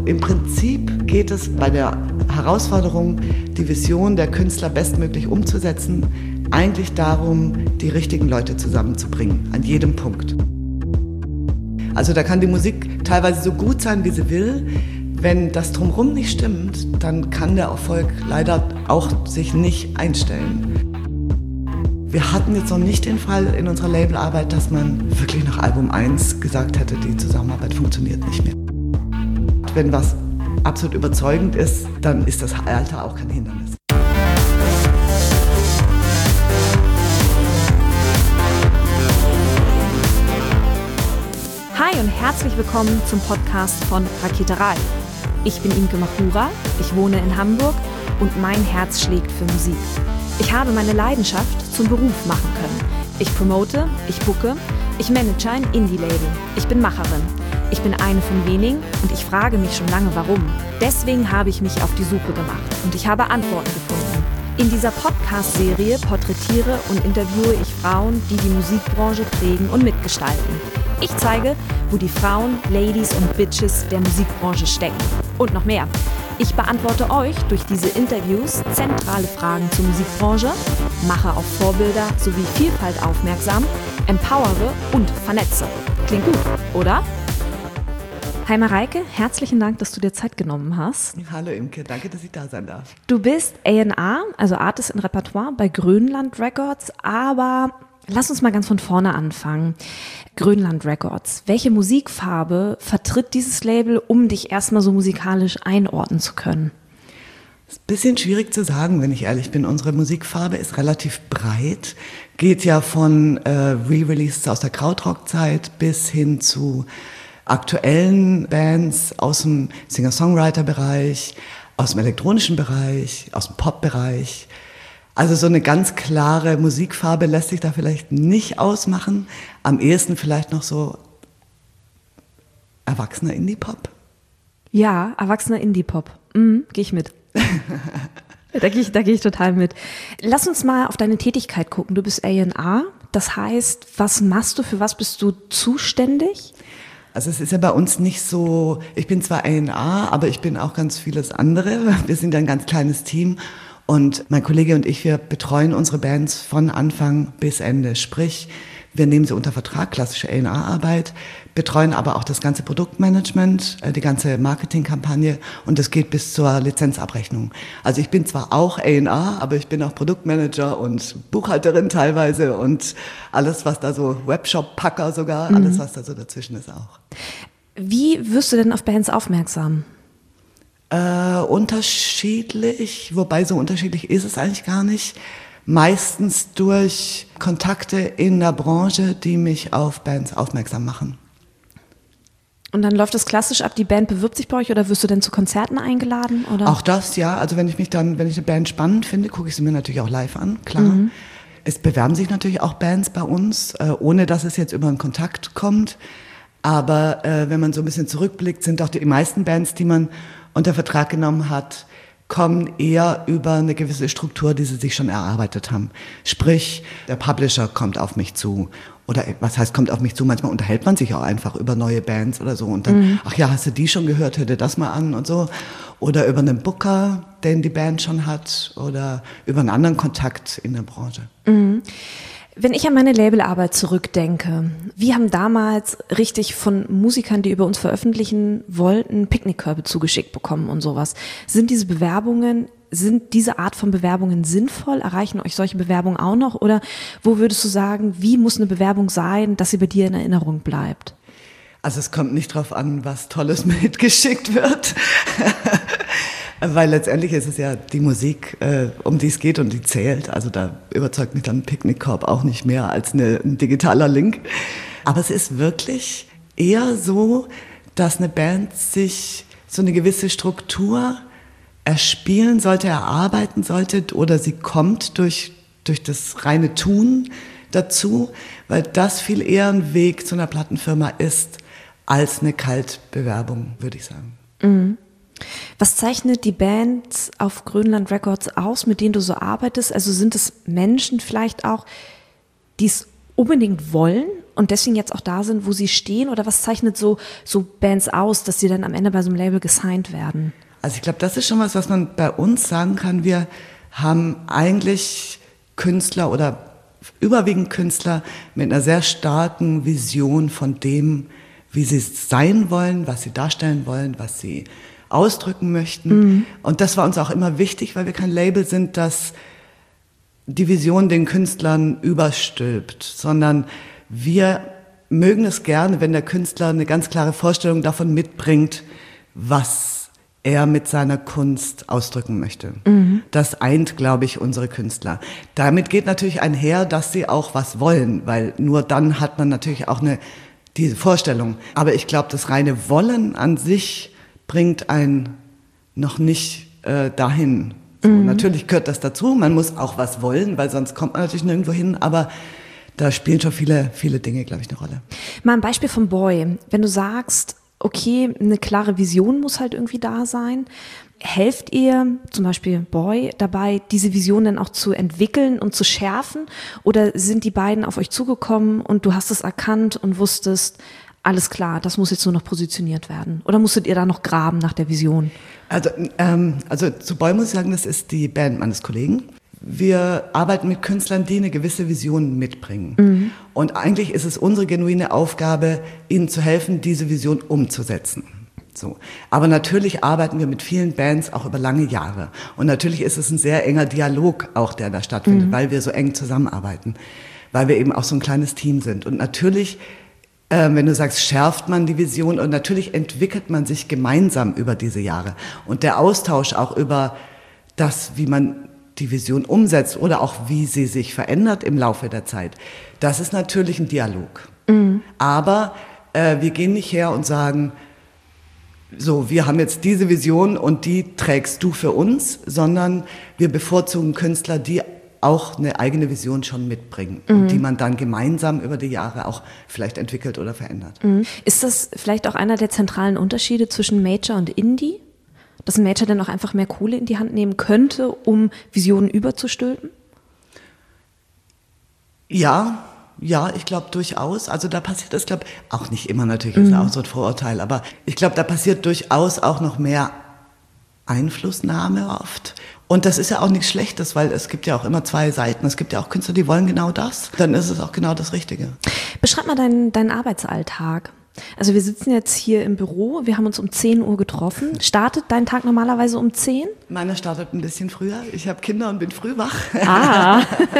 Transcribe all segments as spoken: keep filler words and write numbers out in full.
im Prinzip geht es bei der Herausforderung, die Vision der Künstler bestmöglich umzusetzen, eigentlich darum, die richtigen Leute zusammenzubringen, an jedem Punkt. Also da kann die Musik teilweise so gut sein, wie sie will. Wenn das Drumherum nicht stimmt, dann kann der Erfolg leider auch sich nicht einstellen. Wir hatten jetzt noch nicht den Fall in unserer Labelarbeit, dass man wirklich nach Album eins gesagt hätte, die Zusammenarbeit funktioniert nicht mehr. Wenn was absolut überzeugend ist, dann ist das Alter auch kein Hindernis. Hi und herzlich willkommen zum Podcast von Raketerei. Ich bin Imke Machura, ich wohne in Hamburg und mein Herz schlägt für Musik. Ich habe meine Leidenschaft zum Beruf machen können. Ich promote, ich booke, ich manage ein Indie-Label. Ich bin Macherin. Ich bin eine von wenigen und ich frage mich schon lange, warum. Deswegen habe ich mich auf die Suche gemacht und ich habe Antworten gefunden. In dieser Podcast-Serie porträtiere und interviewe ich Frauen, die die Musikbranche prägen und mitgestalten. Ich zeige, wo die Frauen, Ladies und Bitches der Musikbranche stecken. Und noch mehr. Ich beantworte euch durch diese Interviews zentrale Fragen zur Musikbranche, mache auf Vorbilder sowie Vielfalt aufmerksam, empowere und vernetze. Klingt gut, oder? Hi Mareike, herzlichen Dank, dass du dir Zeit genommen hast. Hallo Imke, danke, dass ich da sein darf. Du bist A and R, also Artist in Repertoire bei Grönland Records, aber lass uns mal ganz von vorne anfangen. Grönland Records. Welche Musikfarbe vertritt dieses Label, um dich erstmal so musikalisch einordnen zu können? Das ist ein bisschen schwierig zu sagen, wenn ich ehrlich bin. Unsere Musikfarbe ist relativ breit, geht ja von äh, Re-Releases aus der Krautrock-Zeit bis hin zu aktuellen Bands aus dem Singer-Songwriter-Bereich, aus dem elektronischen Bereich, aus dem Pop-Bereich. Also so eine ganz klare Musikfarbe lässt sich da vielleicht nicht ausmachen. Am ehesten vielleicht noch so erwachsener Indie-Pop. Ja, erwachsener Indie-Pop. Mhm, gehe ich mit. da gehe ich, da gehe ich total mit. Lass uns mal auf deine Tätigkeit gucken. Du bist A and R. Das heißt, was machst du, für was bist du zuständig? Also es ist ja bei uns nicht so, ich bin zwar A and R, aber ich bin auch ganz vieles andere. Wir sind ja ein ganz kleines Team. Und mein Kollege und ich, wir betreuen unsere Bands von Anfang bis Ende. Sprich, wir nehmen sie unter Vertrag, klassische A and R-Arbeit, betreuen aber auch das ganze Produktmanagement, die ganze Marketingkampagne und das geht bis zur Lizenzabrechnung. Also ich bin zwar auch A and R, aber ich bin auch Produktmanager und Buchhalterin teilweise und alles, was da so, Webshop-Packer sogar, mhm. alles, was da so dazwischen ist auch. Wie wirst du denn auf Bands aufmerksam? Äh, unterschiedlich, wobei so unterschiedlich ist es eigentlich gar nicht. Meistens durch Kontakte in der Branche, die mich auf Bands aufmerksam machen. Und dann läuft das klassisch ab, die Band bewirbt sich bei euch oder wirst du denn zu Konzerten eingeladen? Oder? Auch das, ja. Also wenn ich mich dann, wenn ich eine Band spannend finde, gucke ich sie mir natürlich auch live an, klar. Mhm. Es bewerben sich natürlich auch Bands bei uns, äh, ohne dass es jetzt über einen Kontakt kommt. Aber äh, wenn man so ein bisschen zurückblickt, sind doch die meisten Bands, die man unter Vertrag genommen hat, kommen eher über eine gewisse Struktur, die sie sich schon erarbeitet haben. Sprich, der Publisher kommt auf mich zu. Oder was heißt, kommt auf mich zu? Manchmal unterhält man sich auch einfach über neue Bands oder so. Und dann, mhm. ach ja, hast du die schon gehört? Hör dir das mal an und so. Oder über einen Booker, den die Band schon hat. Oder über einen anderen Kontakt in der Branche. Mhm. Wenn ich an meine Labelarbeit zurückdenke, wir haben damals richtig von Musikern, die über uns veröffentlichen wollten, Picknickkörbe zugeschickt bekommen und sowas. Sind diese Bewerbungen, sind diese Art von Bewerbungen sinnvoll? Erreichen euch solche Bewerbungen auch noch? Oder wo würdest du sagen, wie muss eine Bewerbung sein, dass sie bei dir in Erinnerung bleibt? Also es kommt nicht drauf an, was Tolles mitgeschickt wird. Weil letztendlich ist es ja die Musik, äh, um die es geht und die zählt. Also da überzeugt mich dann ein Picknickkorb auch nicht mehr als eine, ein digitaler Link. Aber es ist wirklich eher so, dass eine Band sich so eine gewisse Struktur erspielen sollte, erarbeiten sollte oder sie kommt durch, durch das reine Tun dazu, weil das viel eher ein Weg zu einer Plattenfirma ist als eine Kaltbewerbung, würde ich sagen. Mhm. Was zeichnet die Band auf Grönland Records aus, mit denen du so arbeitest? Also sind es Menschen vielleicht auch, die es unbedingt wollen und deswegen jetzt auch da sind, wo sie stehen? Oder was zeichnet so, so Bands aus, dass sie dann am Ende bei so einem Label gesigned werden? Also ich glaube, das ist schon was, was man bei uns sagen kann. Wir haben eigentlich Künstler oder überwiegend Künstler mit einer sehr starken Vision von dem, wie sie sein wollen, was sie darstellen wollen, was sie ausdrücken möchten. Mhm. Und das war uns auch immer wichtig, weil wir kein Label sind, das die Vision den Künstlern überstülpt, sondern wir mögen es gerne, wenn der Künstler eine ganz klare Vorstellung davon mitbringt, was er mit seiner Kunst ausdrücken möchte. Mhm. Das eint, glaube ich, unsere Künstler. Damit geht natürlich einher, dass sie auch was wollen, weil nur dann hat man natürlich auch eine diese Vorstellung. Aber ich glaube, das reine Wollen an sich bringt einen noch nicht äh, dahin. So, mhm. Natürlich gehört das dazu, man muss auch was wollen, weil sonst kommt man natürlich nirgendwo hin, aber da spielen schon viele, viele Dinge, glaube ich, eine Rolle. Mal ein Beispiel von Boy. Wenn du sagst, okay, eine klare Vision muss halt irgendwie da sein, helft ihr zum Beispiel Boy dabei, diese Vision dann auch zu entwickeln und zu schärfen? Oder sind die beiden auf euch zugekommen und du hast es erkannt und wusstest, alles klar, das muss jetzt nur noch positioniert werden? Oder musstet ihr da noch graben nach der Vision? Also, ähm, also zu Boy muss ich sagen, das ist die Band meines Kollegen. Wir arbeiten mit Künstlern, die eine gewisse Vision mitbringen. Mhm. Und eigentlich ist es unsere genuine Aufgabe, ihnen zu helfen, diese Vision umzusetzen. So. Aber natürlich arbeiten wir mit vielen Bands auch über lange Jahre. Und natürlich ist es ein sehr enger Dialog auch, der da stattfindet, mhm. weil wir so eng zusammenarbeiten, weil wir eben auch so ein kleines Team sind. Und natürlich, äh, wenn du sagst, schärft man die Vision und natürlich entwickelt man sich gemeinsam über diese Jahre. Und der Austausch auch über das, wie man die Vision umsetzt oder auch wie sie sich verändert im Laufe der Zeit, das ist natürlich ein Dialog. Mhm. Aber äh, wir gehen nicht her und sagen, so, wir haben jetzt diese Vision und die trägst du für uns, sondern wir bevorzugen Künstler, die auch eine eigene Vision schon mitbringen mhm. und die man dann gemeinsam über die Jahre auch vielleicht entwickelt oder verändert. Mhm. Ist das vielleicht auch einer der zentralen Unterschiede zwischen Major und Indie? Dass ein Major dann auch einfach mehr Kohle in die Hand nehmen könnte, um Visionen überzustülpen? Ja, ja, ich glaube durchaus. Also da passiert das, glaube ich, auch nicht immer natürlich, ist mhm. auch so ein Vorurteil, aber ich glaube, da passiert durchaus auch noch mehr Einflussnahme oft. Und das ist ja auch nichts Schlechtes, weil es gibt ja auch immer zwei Seiten. Es gibt ja auch Künstler, die wollen genau das. Dann ist es auch genau das Richtige. Beschreib mal deinen, deinen Arbeitsalltag. Also wir sitzen jetzt hier im Büro, wir haben uns um zehn Uhr getroffen. Startet dein Tag normalerweise um zehn? Meiner startet ein bisschen früher. Ich habe Kinder und bin früh wach. Ah.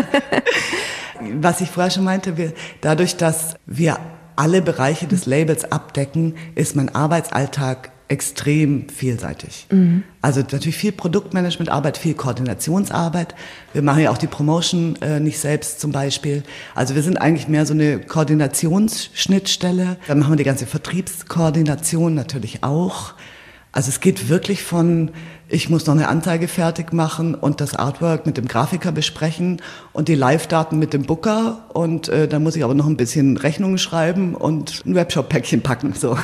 Was ich vorher schon meinte, wir, dadurch, dass wir alle Bereiche des Labels abdecken, ist mein Arbeitsalltag extrem vielseitig. Mhm. Also natürlich viel Produktmanagementarbeit, viel Koordinationsarbeit. Wir machen ja auch die Promotion äh, nicht selbst zum Beispiel. Also wir sind eigentlich mehr so eine Koordinationsschnittstelle. Dann machen wir die ganze Vertriebskoordination natürlich auch. Also es geht wirklich von, ich muss noch eine Anzeige fertig machen und das Artwork mit dem Grafiker besprechen und die Live-Daten mit dem Booker und äh, dann muss ich aber noch ein bisschen Rechnungen schreiben und ein Webshop-Päckchen packen, so.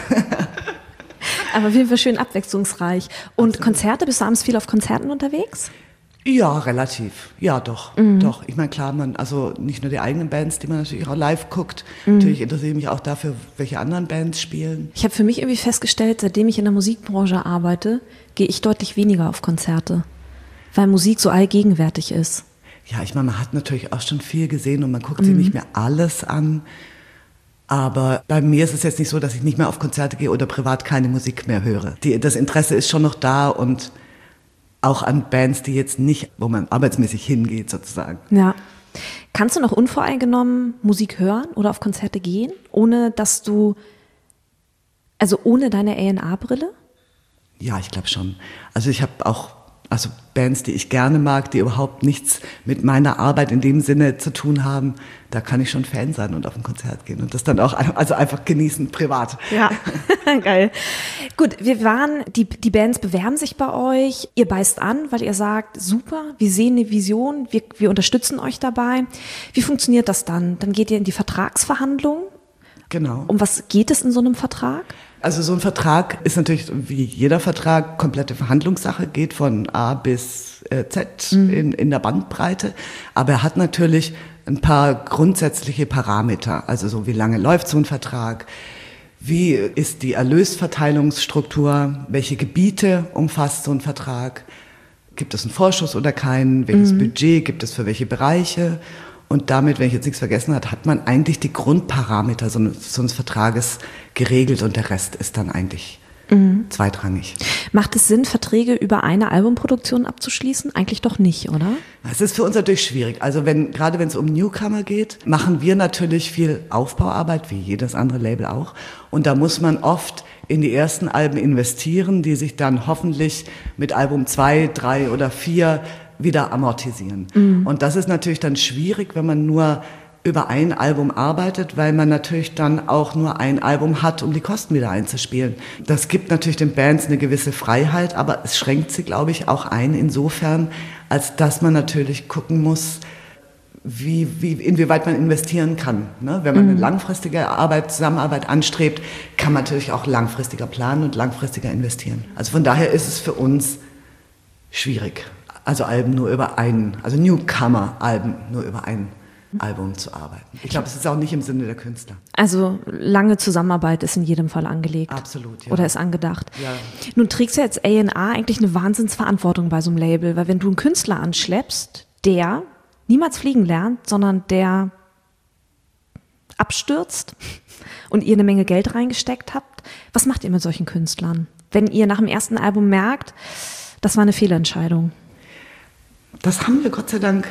Aber auf jeden Fall schön abwechslungsreich. Und absolut. Konzerte, bist du abends viel auf Konzerten unterwegs? Ja, relativ. Ja, doch. Mhm. Doch. Ich meine, klar, man, also nicht nur die eigenen Bands, die man natürlich auch live guckt. Mhm. Natürlich interessiere ich mich auch dafür, welche anderen Bands spielen. Ich habe für mich irgendwie festgestellt, seitdem ich in der Musikbranche arbeite, gehe ich deutlich weniger auf Konzerte. Weil Musik so allgegenwärtig ist. Ja, ich meine, man hat natürlich auch schon viel gesehen und man guckt mhm. sich nicht mehr alles an. Aber bei mir ist es jetzt nicht so, dass ich nicht mehr auf Konzerte gehe oder privat keine Musik mehr höre. Die, das Interesse ist schon noch da und auch an Bands, die jetzt nicht, wo man arbeitsmäßig hingeht sozusagen. Ja. Kannst du noch unvoreingenommen Musik hören oder auf Konzerte gehen, ohne dass du, also ohne deine A und R-Brille? Ja, ich glaube schon. Also ich habe auch also Bands, die ich gerne mag, die überhaupt nichts mit meiner Arbeit in dem Sinne zu tun haben, da kann ich schon Fan sein und auf ein Konzert gehen und das dann auch also einfach genießen, privat. Ja, geil. Gut, wir waren, die, die Bands bewerben sich bei euch, ihr beißt an, weil ihr sagt, super, wir sehen eine Vision, wir, wir unterstützen euch dabei. Wie funktioniert das dann? Dann geht ihr in die Vertragsverhandlungen? Genau. Um was geht es in so einem Vertrag? Also so ein Vertrag ist natürlich wie jeder Vertrag komplette Verhandlungssache, geht von A bis äh, Z mhm. in, in der Bandbreite. Aber er hat natürlich ein paar grundsätzliche Parameter. Also so wie lange läuft so ein Vertrag, wie ist die Erlösverteilungsstruktur, welche Gebiete umfasst so ein Vertrag, gibt es einen Vorschuss oder keinen, welches mhm. Budget gibt es für welche Bereiche. Und damit, wenn ich jetzt nichts vergessen habe, hat man eigentlich die Grundparameter so eines, so eines Vertrages geregelt und der Rest ist dann eigentlich mhm. zweitrangig. Macht es Sinn, Verträge über eine Albumproduktion abzuschließen? Eigentlich doch nicht, oder? Es ist für uns natürlich schwierig. Also wenn, gerade wenn es um Newcomer geht, machen wir natürlich viel Aufbauarbeit, wie jedes andere Label auch. Und da muss man oft in die ersten Alben investieren, die sich dann hoffentlich mit Album zwei, drei oder vier wieder amortisieren. Mhm. Und das ist natürlich dann schwierig, wenn man nur über ein Album arbeitet, weil man natürlich dann auch nur ein Album hat, um die Kosten wieder einzuspielen. Das gibt natürlich den Bands eine gewisse Freiheit, aber es schränkt sie, glaube ich, auch ein insofern, als dass man natürlich gucken muss, wie, wie, inwieweit man investieren kann. Ne? Wenn man mhm. eine langfristige Arbeit, Zusammenarbeit anstrebt, kann man natürlich auch langfristiger planen und langfristiger investieren. Also von daher ist es für uns schwierig. Also Alben nur über einen, also Newcomer-Alben nur über ein Album zu arbeiten. Ich glaube, es ist auch nicht im Sinne der Künstler. Also lange Zusammenarbeit ist in jedem Fall angelegt. Absolut, ja. Oder ist angedacht. Ja. Nun trägst du jetzt A und R eigentlich eine Wahnsinnsverantwortung bei so einem Label, weil wenn du einen Künstler anschleppst, der niemals fliegen lernt, sondern der abstürzt und ihr eine Menge Geld reingesteckt habt, was macht ihr mit solchen Künstlern? Wenn ihr nach dem ersten Album merkt, das war eine Fehlentscheidung. Das haben wir Gott sei Dank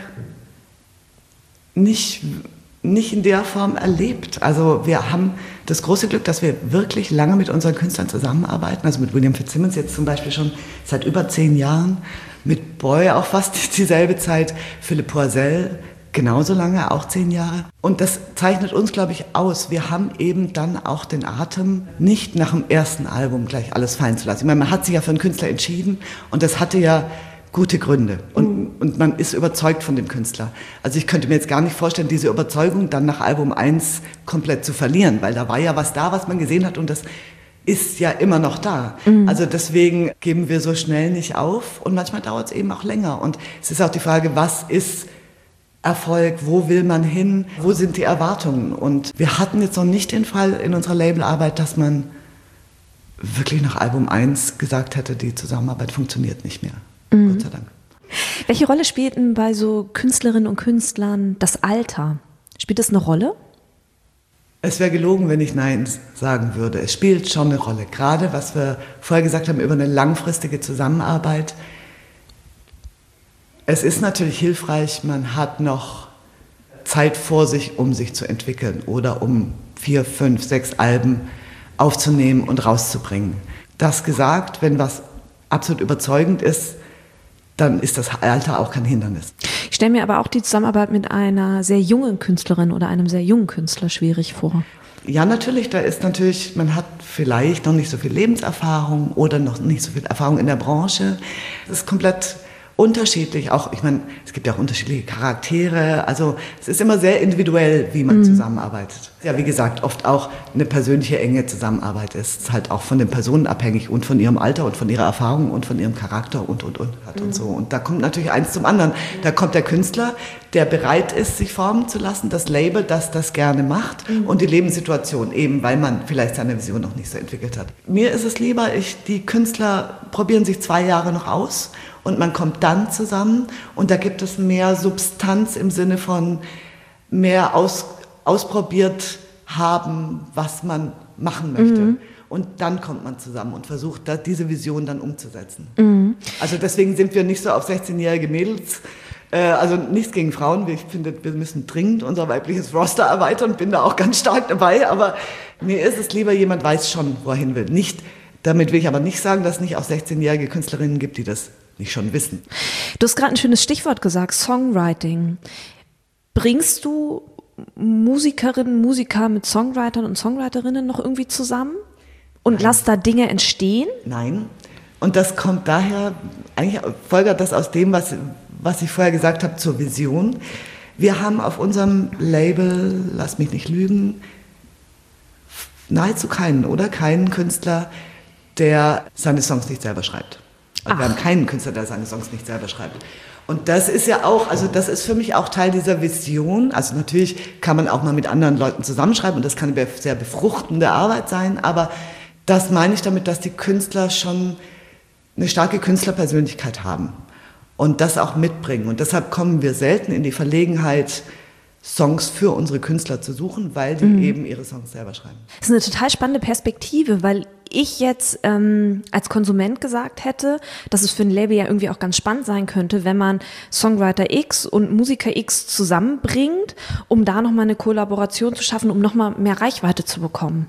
nicht, nicht in der Form erlebt. Also wir haben das große Glück, dass wir wirklich lange mit unseren Künstlern zusammenarbeiten. Also mit William Fitzsimmons jetzt zum Beispiel schon seit über zehn Jahren. Mit Boy auch fast dieselbe Zeit. Philipp Poisel genauso lange, auch zehn Jahre. Und das zeichnet uns, glaube ich, aus. Wir haben eben dann auch den Atem, nicht nach dem ersten Album gleich alles fallen zu lassen. Ich meine, man hat sich ja für einen Künstler entschieden und das hatte ja gute Gründe. Und, mhm. und man ist überzeugt von dem Künstler. Also ich könnte mir jetzt gar nicht vorstellen, diese Überzeugung dann nach Album eins komplett zu verlieren, weil da war ja was da, was man gesehen hat und das ist ja immer noch da. Mhm. Also deswegen geben wir so schnell nicht auf und manchmal dauert es eben auch länger. Und es ist auch die Frage, was ist Erfolg, wo will man hin, wo sind die Erwartungen? Und wir hatten jetzt noch nicht den Fall in unserer Labelarbeit, dass man wirklich nach Album eins gesagt hätte, die Zusammenarbeit funktioniert nicht mehr. Mhm. Gott sei Dank. Welche Rolle spielt denn bei so Künstlerinnen und Künstlern das Alter? Spielt das eine Rolle? Es wäre gelogen, wenn ich Nein sagen würde. Es spielt schon eine Rolle. Gerade, was wir vorher gesagt haben, über eine langfristige Zusammenarbeit. Es ist natürlich hilfreich, man hat noch Zeit vor sich, um sich zu entwickeln oder um vier, fünf, sechs Alben aufzunehmen und rauszubringen. Das gesagt, wenn was absolut überzeugend ist, dann ist das Alter auch kein Hindernis. Ich stelle mir aber auch die Zusammenarbeit mit einer sehr jungen Künstlerin oder einem sehr jungen Künstler schwierig vor. Ja, natürlich, da ist natürlich, man hat vielleicht noch nicht so viel Lebenserfahrung oder noch nicht so viel Erfahrung in der Branche. Das ist komplett unterschiedlich, auch, ich meine, es gibt ja auch unterschiedliche Charaktere, also es ist immer sehr individuell, wie man mhm. zusammenarbeitet. Ja, wie gesagt, oft auch eine persönliche, enge Zusammenarbeit ist halt auch von den Personen abhängig und von ihrem Alter und von ihrer Erfahrung und von ihrem Charakter und, und, und, hat mhm. und so. Und da kommt natürlich eins zum anderen. Da kommt der Künstler, der bereit ist, sich formen zu lassen, das Label, das das gerne macht mhm. und die Lebenssituation eben, weil man vielleicht seine Vision noch nicht so entwickelt hat. Mir ist es lieber, ich, die Künstler probieren sich zwei Jahre noch aus und man kommt dann zusammen und da gibt es mehr Substanz im Sinne von mehr aus, ausprobiert haben, was man machen möchte. Mhm. Und dann kommt man zusammen und versucht, da, diese Vision dann umzusetzen. Mhm. Also deswegen sind wir nicht so auf sechzehnjährige Mädels, äh, also nichts gegen Frauen. Ich finde, wir müssen dringend unser weibliches Roster erweitern, bin da auch ganz stark dabei. Aber mir ist es lieber, jemand weiß schon, wo er hin will. Nicht, damit will ich aber nicht sagen, dass es nicht auch sechzehnjährige Künstlerinnen gibt, die das nicht schon wissen. Du hast gerade ein schönes Stichwort gesagt, Songwriting. Bringst du Musikerinnen, Musiker mit Songwritern und Songwriterinnen noch irgendwie zusammen? Und Nein. Lass da Dinge entstehen? Nein. Und das kommt daher, eigentlich folgt das aus dem, was, was ich vorher gesagt habe, zur Vision. Wir haben auf unserem Label, lass mich nicht lügen, nahezu keinen, oder? Keinen Künstler, der seine Songs nicht selber schreibt. Also wir haben keinen Künstler, der seine Songs nicht selber schreibt. Und das ist ja auch, also das ist für mich auch Teil dieser Vision. Also natürlich kann man auch mal mit anderen Leuten zusammenschreiben und das kann eine sehr befruchtende Arbeit sein, aber das meine ich damit, dass die Künstler schon eine starke Künstlerpersönlichkeit haben und das auch mitbringen. Und deshalb kommen wir selten in die Verlegenheit, Songs für unsere Künstler zu suchen, weil die mhm. eben ihre Songs selber schreiben. Das ist eine total spannende Perspektive, weil ich jetzt ähm, als Konsument gesagt hätte, dass es für ein Label ja irgendwie auch ganz spannend sein könnte, wenn man Songwriter X und Musiker X zusammenbringt, um da nochmal eine Kollaboration zu schaffen, um nochmal mehr Reichweite zu bekommen.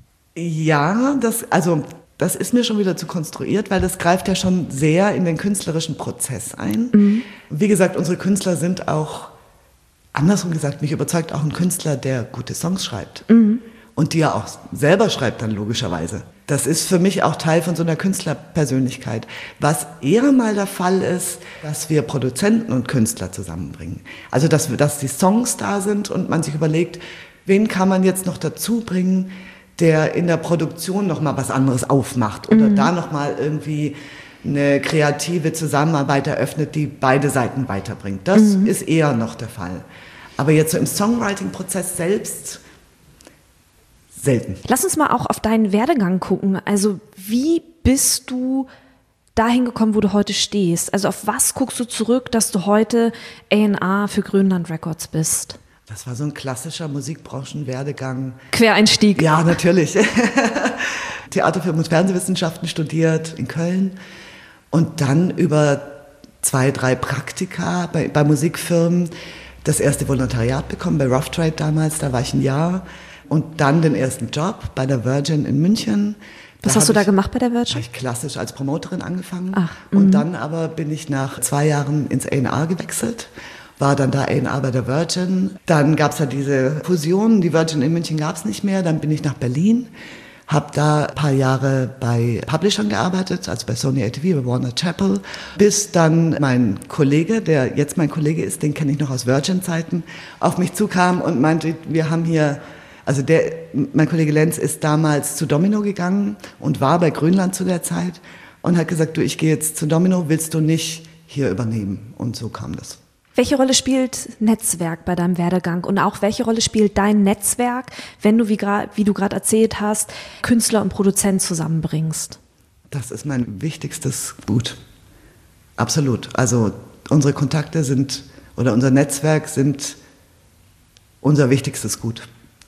Ja, das, also das ist mir schon wieder zu konstruiert, weil das greift ja schon sehr in den künstlerischen Prozess ein. Mhm. Wie gesagt, unsere Künstler sind auch, andersrum gesagt, mich überzeugt auch ein Künstler, der gute Songs schreibt. Mhm. Und die er auch selber schreibt dann logischerweise. Das ist für mich auch Teil von so einer Künstlerpersönlichkeit. Was eher mal der Fall ist, dass wir Produzenten und Künstler zusammenbringen. Also dass, wir, dass die Songs da sind und man sich überlegt, wen kann man jetzt noch dazu bringen, der in der Produktion noch mal was anderes aufmacht oder mhm. da noch mal irgendwie eine kreative Zusammenarbeit eröffnet, die beide Seiten weiterbringt. Das mhm. ist eher noch der Fall. Aber jetzt so im Songwriting-Prozess selbst selten. Lass uns mal auch auf deinen Werdegang gucken. Also wie bist du dahin gekommen, wo du heute stehst? Also auf was guckst du zurück, dass du heute A und R für Grönland Records bist? Das war so ein klassischer Musikbranchenwerdegang. Quereinstieg. Ja, natürlich. Theater, Film und Fernsehwissenschaften studiert in Köln und dann über zwei, drei Praktika bei, bei Musikfirmen das erste Volontariat bekommen, bei Rough Trade damals, da war ich ein Jahr. Und dann den ersten Job bei der Virgin in München. Was da hast du da ich, gemacht bei der Virgin? Da habe ich klassisch als Promoterin angefangen. Ach, und dann aber bin ich nach zwei Jahren ins A und R gewechselt, war dann da A und R bei der Virgin. Dann gab es ja diese Fusion, die Virgin in München gab es nicht mehr. Dann bin ich nach Berlin, habe da ein paar Jahre bei Publishern gearbeitet, also bei Sony A T V, bei Warner Chappell, bis dann mein Kollege, der jetzt mein Kollege ist, den kenne ich noch aus Virgin-Zeiten, auf mich zukam und meinte, wir haben hier... Also der, mein Kollege Lenz ist damals zu Domino gegangen und war bei Grönland zu der Zeit und hat gesagt, du, ich gehe jetzt zu Domino, willst du nicht hier übernehmen? Und so kam das. Welche Rolle spielt Netzwerk bei deinem Werdegang und auch welche Rolle spielt dein Netzwerk, wenn du, wie, gra- wie du gerade erzählt hast, Künstler und Produzent zusammenbringst? Das ist mein wichtigstes Gut. Absolut. Also unsere Kontakte sind, oder unser Netzwerk sind unser wichtigstes Gut.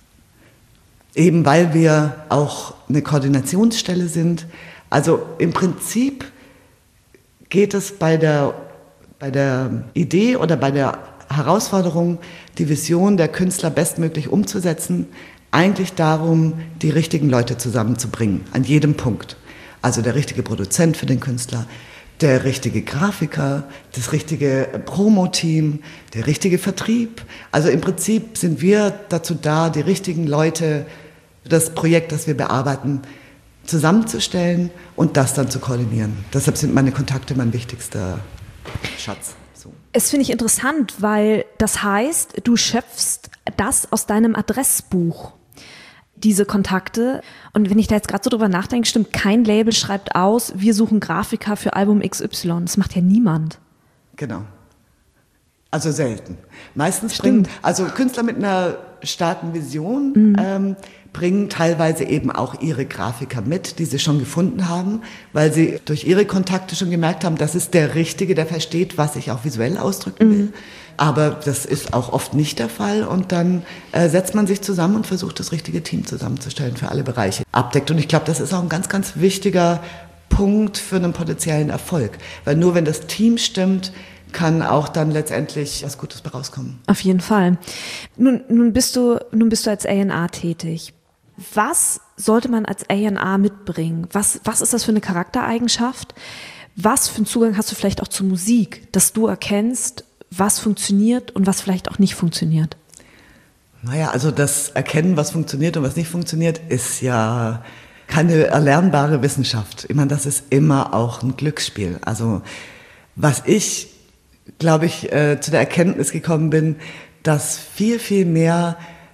Eben weil wir auch eine Koordinationsstelle sind. Also im Prinzip geht es bei der, bei der Idee oder bei der Herausforderung, die Vision der Künstler bestmöglich umzusetzen, eigentlich darum, die richtigen Leute zusammenzubringen, an jedem Punkt. Also der richtige Produzent für den Künstler, der richtige Grafiker, das richtige Promo-Team, der richtige Vertrieb. Also im Prinzip sind wir dazu da, die richtigen Leute das Projekt, das wir bearbeiten, zusammenzustellen und das dann zu koordinieren. Deshalb sind meine Kontakte mein wichtigster Schatz. So. Es finde ich interessant, weil das heißt, du schöpfst das aus deinem Adressbuch, diese Kontakte. Und wenn ich da jetzt gerade so drüber nachdenke, stimmt, kein Label schreibt aus, wir suchen Grafiker für Album X Y. Das macht ja niemand. Genau. Also selten. Meistens bringen, also Künstler mit einer starken Vision mhm. ähm, bringen teilweise eben auch ihre Grafiker mit, die sie schon gefunden haben, weil sie durch ihre Kontakte schon gemerkt haben, das ist der Richtige, der versteht, was ich auch visuell ausdrücken will. Mhm. Aber das ist auch oft nicht der Fall und dann äh, setzt man sich zusammen und versucht, das richtige Team zusammenzustellen für alle Bereiche. Abdeckt und ich glaube, das ist auch ein ganz, ganz wichtiger Punkt für einen potenziellen Erfolg, weil nur wenn das Team stimmt, kann auch dann letztendlich was Gutes bei rauskommen. Auf jeden Fall. Nun, nun bist du, nun bist du als A und R tätig. Was sollte man als A und R mitbringen? Was, was ist das für eine Charaktereigenschaft? Was für einen Zugang hast du vielleicht auch zur Musik, dass du erkennst, was funktioniert und was vielleicht auch nicht funktioniert? Naja, also das Erkennen, was funktioniert und was nicht funktioniert, ist ja keine erlernbare Wissenschaft. Ich meine, das ist immer auch ein Glücksspiel. Also was ich glaube ich, äh, zu der Erkenntnis gekommen bin, dass viel, viel mehr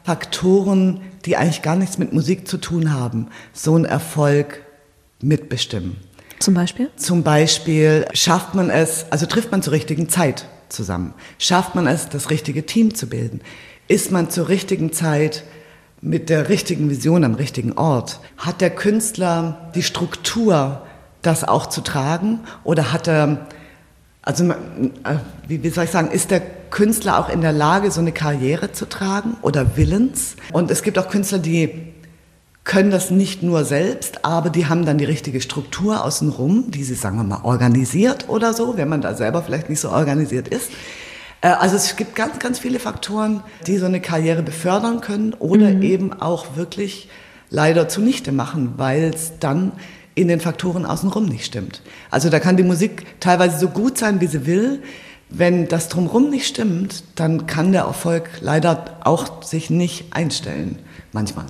Faktoren, die eigentlich gar nichts mit Musik zu tun haben, so einen Erfolg mitbestimmen. Zum Beispiel? Zum Beispiel schafft man es, also trifft man zur richtigen Zeit zusammen. Schafft man es, das richtige Team zu bilden? Ist man zur richtigen Zeit mit der richtigen Vision am richtigen Ort? Hat der Künstler die Struktur, das auch zu tragen? Oder hat er, also wie soll ich sagen, ist der Künstler auch in der Lage, so eine Karriere zu tragen oder willens? Und es gibt auch Künstler, die können das nicht nur selbst, aber die haben dann die richtige Struktur außenrum, die sie, sagen wir mal, organisiert oder so, wenn man da selber vielleicht nicht so organisiert ist. Also es gibt ganz, ganz viele Faktoren, die so eine Karriere befördern können oder mhm. eben auch wirklich leider zunichte machen, weil es dann in den Faktoren außenrum nicht stimmt. Also da kann die Musik teilweise so gut sein, wie sie will. Wenn das Drumherum nicht stimmt, dann kann der Erfolg leider auch sich nicht einstellen, manchmal.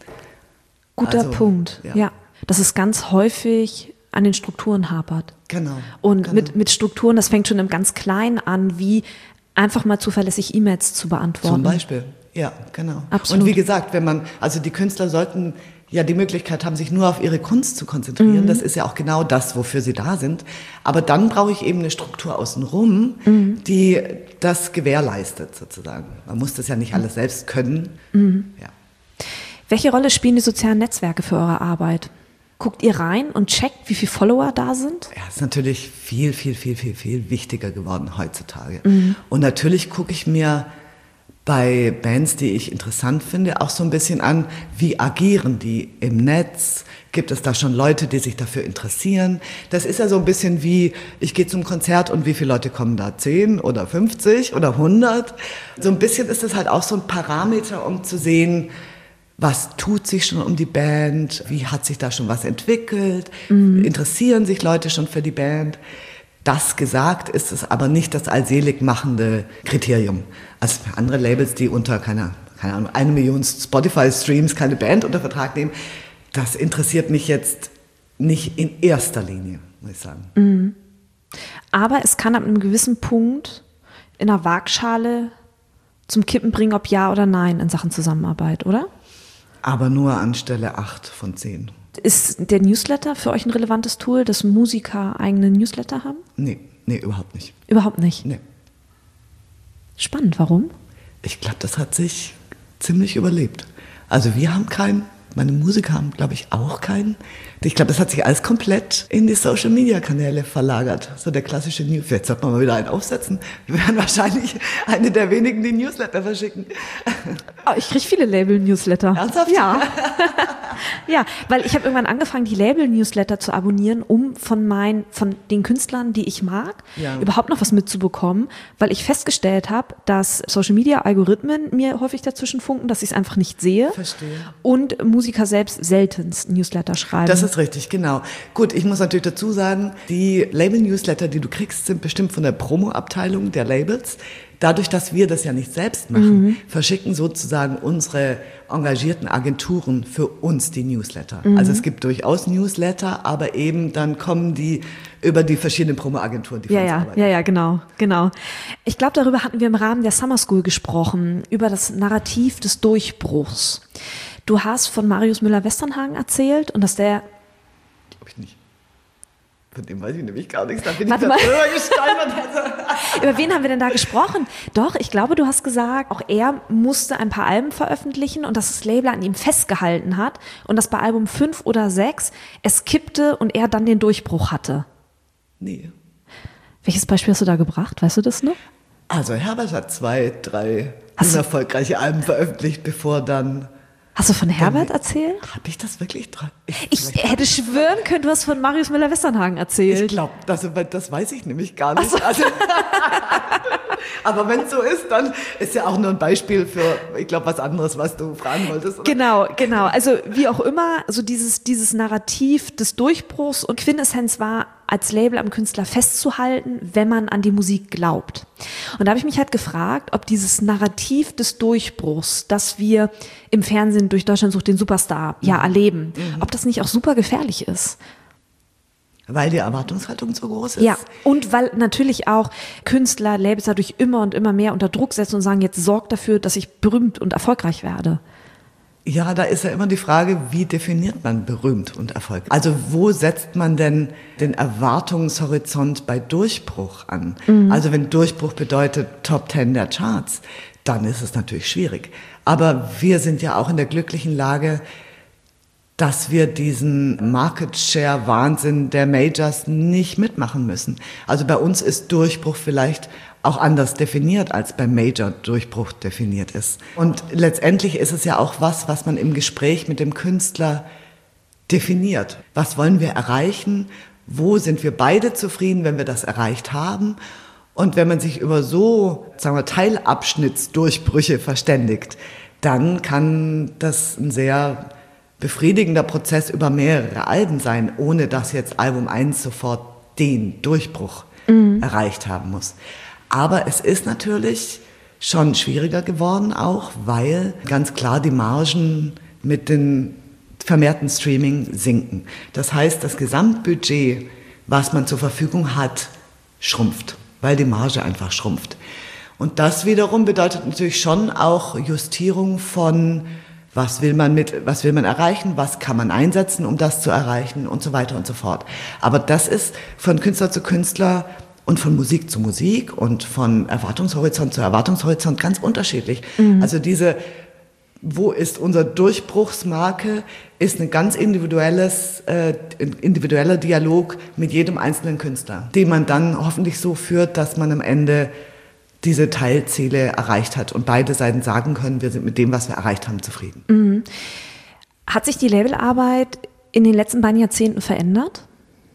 Guter also, Punkt, ja. ja. Dass es ganz häufig an den Strukturen hapert. Genau. Und genau. Mit, mit Strukturen, das fängt schon im ganz Kleinen an, wie einfach mal zuverlässig E-Mails zu beantworten. Zum Beispiel, ja, genau. Absolut. Und wie gesagt, wenn man, also die Künstler sollten ja die Möglichkeit haben, sich nur auf ihre Kunst zu konzentrieren. Mhm. Das ist ja auch genau das, wofür sie da sind. Aber dann brauche ich eben eine Struktur außenrum, mhm. die das gewährleistet sozusagen. Man muss das ja nicht alles selbst können. Mhm. Ja. Welche Rolle spielen die sozialen Netzwerke für eure Arbeit? Guckt ihr rein und checkt, wie viele Follower da sind? Ja, ist natürlich viel, viel, viel, viel, viel wichtiger geworden heutzutage. Mhm. Und natürlich gucke ich mir bei Bands, die ich interessant finde, auch so ein bisschen an, wie agieren die im Netz? Gibt es da schon Leute, die sich dafür interessieren? Das ist ja so ein bisschen wie, ich gehe zum Konzert und wie viele Leute kommen da? zehn oder fünfzig oder hundert? So ein bisschen ist das halt auch so ein Parameter, um zu sehen, was tut sich schon um die Band? Wie hat sich da schon was entwickelt? Mhm. Interessieren sich Leute schon für die Band? Das gesagt ist es aber nicht das allselig machende Kriterium. Also andere Labels, die unter, keine, keine Ahnung, eine Million Spotify-Streams keine Band unter Vertrag nehmen, das interessiert mich jetzt nicht in erster Linie, muss ich sagen. Mhm. Aber es kann ab einem gewissen Punkt in einer Waagschale zum Kippen bringen, ob ja oder nein in Sachen Zusammenarbeit, oder? Aber nur an Stelle acht von zehn. Ist der Newsletter für euch ein relevantes Tool, dass Musiker eigene Newsletter haben? Nee, nee, überhaupt nicht. Überhaupt nicht? Nee. Spannend, warum? Ich glaube, das hat sich ziemlich überlebt. Also wir haben keinen, meine Musiker haben, glaube ich, auch keinen. Ich glaube, das hat sich alles komplett in die Social-Media-Kanäle verlagert. So der klassische News. Jetzt sollte man mal wieder einen aufsetzen. Wir werden wahrscheinlich eine der wenigen, die Newsletter verschicken. Oh, ich kriege viele Label-Newsletter. Ernsthaft? Ja. Ja, weil ich habe irgendwann angefangen, die Label-Newsletter zu abonnieren, um von meinen, von den Künstlern, die ich mag, ja. überhaupt noch was mitzubekommen, weil ich festgestellt habe, dass Social-Media-Algorithmen mir häufig dazwischen funken, dass ich es einfach nicht sehe. Verstehe. Und Musiker selbst seltenst Newsletter schreiben. Das ist richtig, genau. Gut, ich muss natürlich dazu sagen, die Label-Newsletter, die du kriegst, sind bestimmt von der Promo-Abteilung der Labels. Dadurch, dass wir das ja nicht selbst machen, mhm. verschicken sozusagen unsere engagierten Agenturen für uns die Newsletter. Mhm. Also es gibt durchaus Newsletter, aber eben dann kommen die über die verschiedenen Promo-Agenturen, die für ja, uns ja, arbeiten. Ja, ja, genau, genau. Ich glaube, darüber hatten wir im Rahmen der Summer School gesprochen, über das Narrativ des Durchbruchs. Du hast von Marius Müller-Westernhagen erzählt und dass der... Glaube ich nicht. Von dem weiß ich nämlich gar nichts. Da bin Warte ich mal. drüber gestolpert. Über wen haben wir denn da gesprochen? Doch, ich glaube, du hast gesagt, auch er musste ein paar Alben veröffentlichen und dass das Label an ihm festgehalten hat und dass bei Album fünf oder sechs es kippte und er dann den Durchbruch hatte. Nee. Welches Beispiel hast du da gebracht? Weißt du das noch? Also Herbert hat zwei, drei Hast unerfolgreiche Alben veröffentlicht, bevor dann... Hast du von Herbert erzählt? Habe ich das wirklich dran? Ich, ich hätte schwören können, du hast von Marius Müller-Westernhagen erzählt. Ich glaube, das, das weiß ich nämlich gar nicht. So. Also, aber wenn es so ist, dann ist ja auch nur ein Beispiel für, ich glaube, was anderes, was du fragen wolltest. Oder? Genau, genau. Also wie auch immer, so dieses, dieses Narrativ des Durchbruchs und Quintessenz war, als Label am Künstler festzuhalten, wenn man an die Musik glaubt. Und da habe ich mich halt gefragt, ob dieses Narrativ des Durchbruchs, das wir im Fernsehen durch Deutschland sucht den Superstar ja erleben, mhm. ob das nicht auch super gefährlich ist. Weil die Erwartungshaltung so groß ist. Ja, und weil natürlich auch Künstler, Labels dadurch immer und immer mehr unter Druck setzen und sagen, jetzt sorgt dafür, dass ich berühmt und erfolgreich werde. Ja, da ist ja immer die Frage, wie definiert man berühmt und erfolgreich? Also wo setzt man denn den Erwartungshorizont bei Durchbruch an? Mhm. Also wenn Durchbruch bedeutet Top Ten der Charts, dann ist es natürlich schwierig. Aber wir sind ja auch in der glücklichen Lage, dass wir diesen Market Share Wahnsinn der Majors nicht mitmachen müssen. Also bei uns ist Durchbruch vielleicht auch anders definiert, als beim Major Durchbruch definiert ist. Und letztendlich ist es ja auch was, was man im Gespräch mit dem Künstler definiert. Was wollen wir erreichen? Wo sind wir beide zufrieden, wenn wir das erreicht haben? Und wenn man sich über so, sagen wir, Teilabschnittsdurchbrüche verständigt, dann kann das ein sehr befriedigender Prozess über mehrere Alben sein, ohne dass jetzt Album eins sofort den Durchbruch mhm. erreicht haben muss. Aber es ist natürlich schon schwieriger geworden auch, weil ganz klar die Margen mit den vermehrten Streaming sinken. Das heißt, das Gesamtbudget, was man zur Verfügung hat, schrumpft, weil die Marge einfach schrumpft. Und das wiederum bedeutet natürlich schon auch Justierung von Was will man mit, was will man erreichen? Was kann man einsetzen, um das zu erreichen? Und so weiter und so fort. Aber das ist von Künstler zu Künstler und von Musik zu Musik und von Erwartungshorizont zu Erwartungshorizont ganz unterschiedlich. Mhm. Also diese, wo ist unser Durchbruchsmarke, ist ein ganz individuelles, äh, individueller Dialog mit jedem einzelnen Künstler, den man dann hoffentlich so führt, dass man am Ende diese Teilziele erreicht hat und beide Seiten sagen können, wir sind mit dem, was wir erreicht haben, zufrieden. Mhm. Hat sich die Labelarbeit in den letzten beiden Jahrzehnten verändert?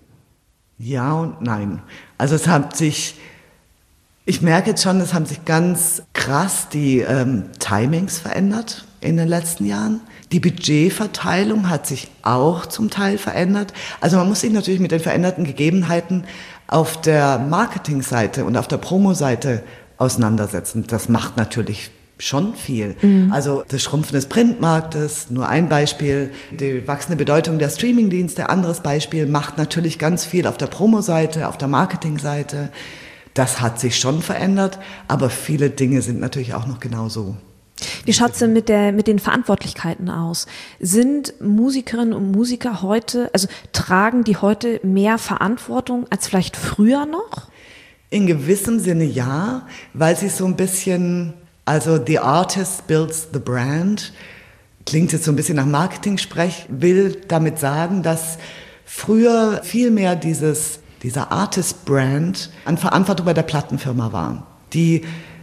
Ja und nein. Also es hat sich, ich merke jetzt schon, es haben sich ganz krass die ähm, Timings verändert in den letzten Jahren. Die Budgetverteilung hat sich auch zum Teil verändert. Also man muss sich natürlich mit den veränderten Gegebenheiten auf der Marketingseite und auf der Promo-Seite auseinandersetzen. Das macht natürlich schon viel. Mhm. Also das Schrumpfen des Printmarktes, nur ein Beispiel, die wachsende Bedeutung der Streamingdienste, anderes Beispiel, macht natürlich ganz viel auf der Promo-Seite, auf der Marketing-Seite. Das hat sich schon verändert, aber viele Dinge sind natürlich auch noch genauso. Wie schaut es denn mit, der, mit den Verantwortlichkeiten aus? Sind Musikerinnen und Musiker heute, also tragen die heute mehr Verantwortung als vielleicht früher noch? In gewissem Sinne ja, weil sie so ein bisschen, also the artist builds the brand, klingt jetzt so ein bisschen nach Marketing-Sprech, will damit sagen, dass früher viel mehr dieses, dieser Artist-Brand an Verantwortung bei der Plattenfirma war, die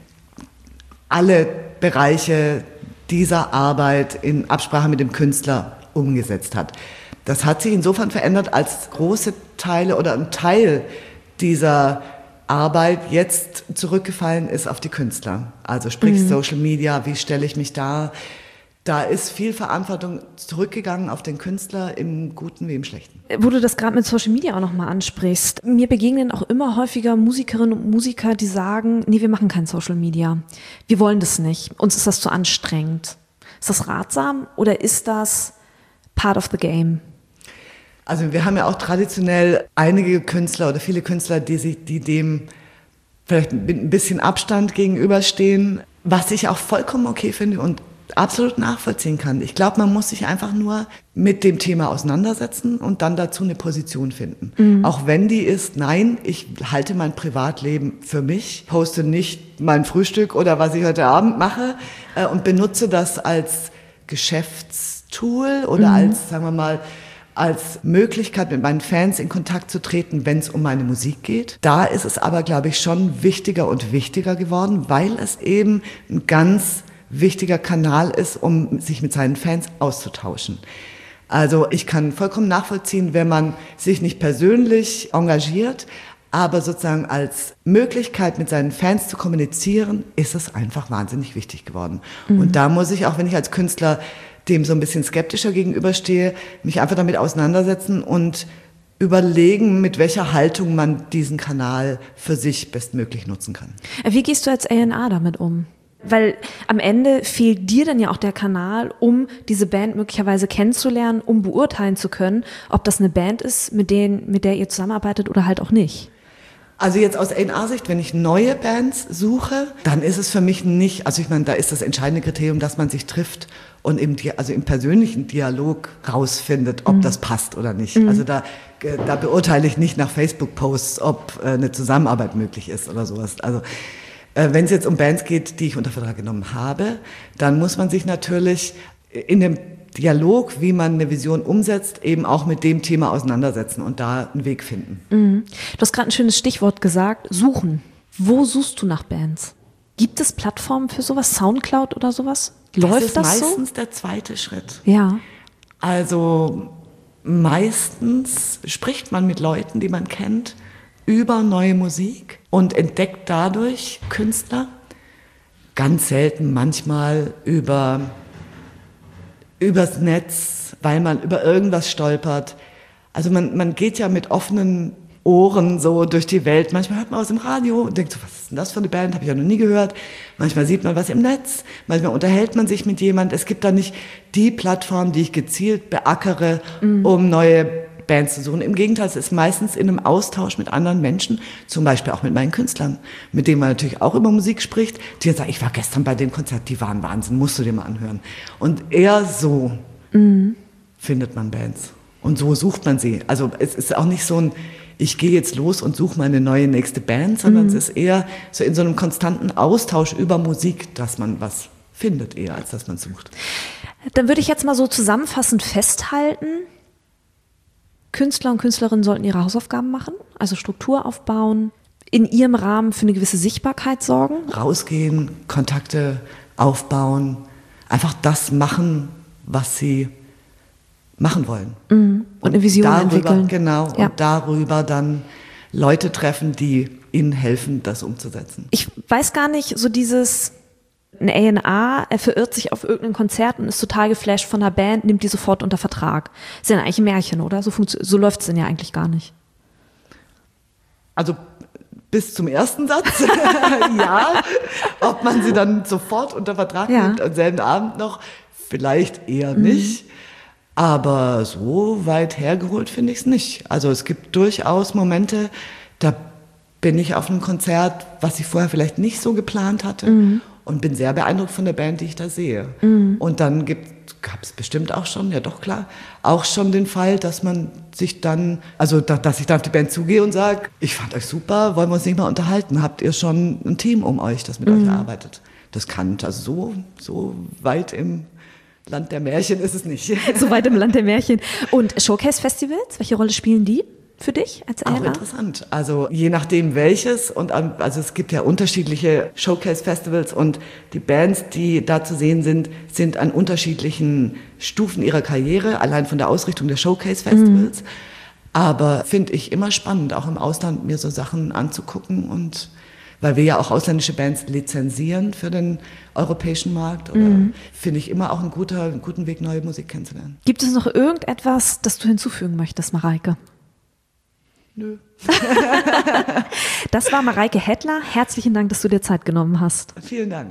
alle Bereiche dieser Arbeit in Absprache mit dem Künstler umgesetzt hat. Das hat sich insofern verändert, als große Teile oder ein Teil dieser Arbeit jetzt zurückgefallen ist auf die Künstler. Also sprich mhm. Social Media, wie stelle ich mich dar? Da ist viel Verantwortung zurückgegangen auf den Künstler, im Guten wie im Schlechten. Wo du das gerade mit Social Media auch nochmal ansprichst, mir begegnen auch immer häufiger Musikerinnen und Musiker, die sagen, nee, wir machen kein Social Media. Wir wollen das nicht. Uns ist das zu anstrengend. Ist das ratsam oder ist das part of the game? Also wir haben ja auch traditionell einige Künstler oder viele Künstler, die sich, die dem vielleicht mit ein bisschen Abstand gegenüberstehen, was ich auch vollkommen okay finde und absolut nachvollziehen kann. Ich glaube, man muss sich einfach nur mit dem Thema auseinandersetzen und dann dazu eine Position finden. Mhm. Auch wenn die ist, nein, ich halte mein Privatleben für mich, poste nicht mein Frühstück oder was ich heute Abend mache äh, und benutze das als Geschäftstool oder mhm. als, sagen wir mal, als Möglichkeit, mit meinen Fans in Kontakt zu treten, wenn es um meine Musik geht. Da ist es aber, glaube ich, schon wichtiger und wichtiger geworden, weil es eben ein ganz wichtiger Kanal ist, um sich mit seinen Fans auszutauschen. Also ich kann vollkommen nachvollziehen, wenn man sich nicht persönlich engagiert, aber sozusagen als Möglichkeit, mit seinen Fans zu kommunizieren, ist es einfach wahnsinnig wichtig geworden. Mhm. Und da muss ich, auch wenn ich als Künstler dem so ein bisschen skeptischer gegenüberstehe, mich einfach damit auseinandersetzen und überlegen, mit welcher Haltung man diesen Kanal für sich bestmöglich nutzen kann. Wie gehst du als A und R damit um? Weil am Ende fehlt dir dann ja auch der Kanal, um diese Band möglicherweise kennenzulernen, um beurteilen zu können, ob das eine Band ist, mit denen, mit der ihr zusammenarbeitet oder halt auch nicht. Also jetzt aus A und R-Sicht, wenn ich neue Bands suche, dann ist es für mich nicht, also ich meine, da ist das entscheidende Kriterium, dass man sich trifft und im, also im persönlichen Dialog rausfindet, ob mhm. das passt oder nicht. Mhm. Also da, da beurteile ich nicht nach Facebook-Posts, ob eine Zusammenarbeit möglich ist oder sowas. Also wenn es jetzt um Bands geht, die ich unter Vertrag genommen habe, dann muss man sich natürlich in dem Dialog, wie man eine Vision umsetzt, eben auch mit dem Thema auseinandersetzen und da einen Weg finden. Mhm. Du hast gerade ein schönes Stichwort gesagt, suchen. Wo suchst du nach Bands? Gibt es Plattformen für sowas, Soundcloud oder sowas? Läuft das so? Das ist meistens der zweite Schritt. Ja. Also meistens spricht man mit Leuten, die man kennt, über neue Musik und entdeckt dadurch Künstler. Ganz selten manchmal über übers Netz, weil man über irgendwas stolpert. Also man, man geht ja mit offenen Ohren so durch die Welt. Manchmal hört man was im Radio und denkt so, was ist denn das für eine Band? Habe ich ja noch nie gehört. Manchmal sieht man was im Netz. Manchmal unterhält man sich mit jemand. Es gibt da nicht die Plattform, die ich gezielt beackere, mhm. um neue Bands zu suchen. Im Gegenteil, es ist meistens in einem Austausch mit anderen Menschen, zum Beispiel auch mit meinen Künstlern, mit denen man natürlich auch über Musik spricht, die dann sagen, ich war gestern bei dem Konzert, die waren Wahnsinn, musst du dir mal anhören. Und eher so mhm. findet man Bands. Und so sucht man sie. Also es ist auch nicht so ein, ich gehe jetzt los und suche meine neue nächste Band, sondern mhm. es ist eher so in so einem konstanten Austausch über Musik, dass man was findet, eher als dass man sucht. Dann würde ich jetzt mal so zusammenfassend festhalten, Künstler und Künstlerinnen sollten ihre Hausaufgaben machen, also Struktur aufbauen, in ihrem Rahmen für eine gewisse Sichtbarkeit sorgen. Rausgehen, Kontakte aufbauen, einfach das machen, was sie machen wollen. Mhm. Und, und eine Vision darüber, entwickeln. Genau, ja. Und darüber dann Leute treffen, die ihnen helfen, das umzusetzen. Ich weiß gar nicht, so dieses... Ein A und R, er verirrt sich auf irgendein Konzert und ist total geflasht von der Band, nimmt die sofort unter Vertrag. Ist ja eigentlich ein Märchen, oder? So, funktio- so läuft es denn ja eigentlich gar nicht. Also bis zum ersten Satz, ja. Ob man sie dann sofort unter Vertrag ja. nimmt, am selben Abend noch, vielleicht eher mhm. nicht. Aber so weit hergeholt finde ich es nicht. Also es gibt durchaus Momente, da bin ich auf einem Konzert, was ich vorher vielleicht nicht so geplant hatte. Mhm. Und bin sehr beeindruckt von der Band, die ich da sehe. Mhm. Und dann gab es bestimmt auch schon, ja doch klar, auch schon den Fall, dass man sich dann, also da, dass ich dann auf die Band zugehe und sage, ich fand euch super, wollen wir uns nicht mal unterhalten? Habt ihr schon ein Team um euch, das mit mhm. euch arbeitet? Das kann, also so, so weit im Land der Märchen ist es nicht. So weit im Land der Märchen. Und Showcase-Festivals, welche Rolle spielen die für dich als A und R? Auch interessant. Also je nachdem welches und also es gibt ja unterschiedliche Showcase-Festivals und die Bands, die da zu sehen sind, sind an unterschiedlichen Stufen ihrer Karriere, allein von der Ausrichtung der Showcase-Festivals. Mhm. Aber finde ich immer spannend, auch im Ausland mir so Sachen anzugucken und weil wir ja auch ausländische Bands lizenzieren für den europäischen Markt, oder mhm. finde ich immer auch ein guter, einen guten Weg, neue Musik kennenzulernen. Gibt es noch irgendetwas, das du hinzufügen möchtest, Mareike? Nö. Das war Mareike Hettler. Herzlichen Dank, dass du dir Zeit genommen hast. Vielen Dank.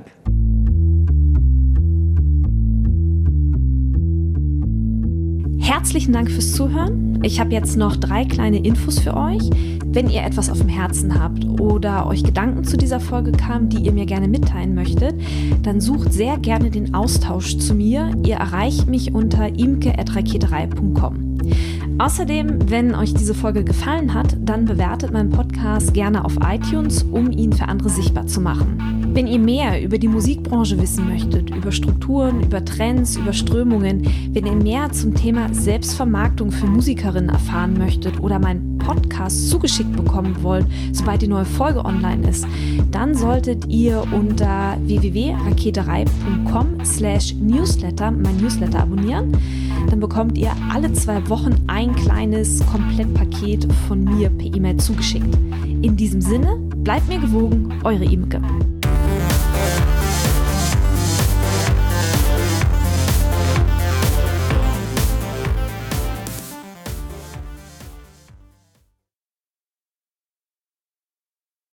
Herzlichen Dank fürs Zuhören. Ich habe jetzt noch drei kleine Infos für euch. Wenn ihr etwas auf dem Herzen habt oder euch Gedanken zu dieser Folge kamen, die ihr mir gerne mitteilen möchtet, dann sucht sehr gerne den Austausch zu mir. Ihr erreicht mich unter imke at raketerei punkt com. Außerdem, wenn euch diese Folge gefallen hat, dann bewertet meinen Podcast gerne auf iTunes, um ihn für andere sichtbar zu machen. Wenn ihr mehr über die Musikbranche wissen möchtet, über Strukturen, über Trends, über Strömungen, wenn ihr mehr zum Thema Selbstvermarktung für Musikerinnen erfahren möchtet oder meinen Podcast zugeschickt bekommen wollt, sobald die neue Folge online ist, dann solltet ihr unter w w w punkt raketerei punkt com slash newsletter mein Newsletter abonnieren. Dann bekommt ihr alle zwei Wochen ein kleines Komplettpaket von mir per E-Mail zugeschickt. In diesem Sinne, bleibt mir gewogen, eure Imke.